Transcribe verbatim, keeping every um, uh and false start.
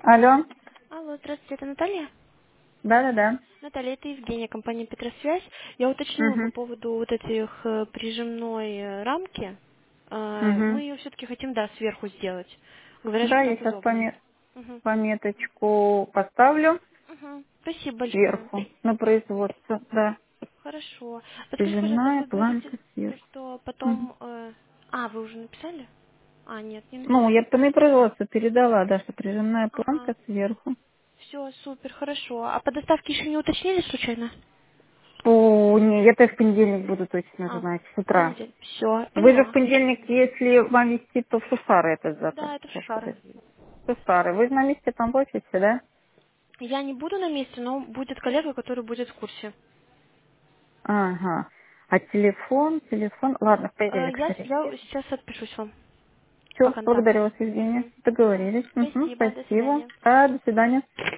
Алло. Алло, здравствуйте, это Наталья? Да-да-да. Наталья, это Евгения, компания Петросвязь. Я уточнила по Угу. поводу вот этих э, прижимной э, рамки. Э, Угу. Мы ее все-таки хотим, да, сверху сделать. Говорят, Да, что я так сейчас удобнее. Угу. пометочку поставлю Угу. Спасибо большое. сверху на производство. Да. Хорошо. Подскажите, пожалуйста, Прижимная вы говорите, планка то, сверху. что Мгм. потом... э, А, вы уже написали? А, нет, не Ну, написали. я по производству передала, да, что прижимная Ага. планка сверху. Все, супер, хорошо. А по доставке еще не уточнили случайно? О, не, это в понедельник буду точно А, знать, с в утра. понедельник. Все, Вы же в поняла. понедельник, если вам везти, то в Сусары это завтра. Да, это Сейчас, шары. подожди. Сусары. Вы же на месте там в офисе, да? Я не буду на месте, но будет коллега, который будет в курсе. Ага. А телефон, телефон. Ладно, в Э, понедельник, Я, с- скорее. я сейчас отпишусь вам по Все, контакту. благодарю вас, Евгения. Мгм. Договорились. Угу, Спасибо, до спасибо. свидания. Да, до свидания.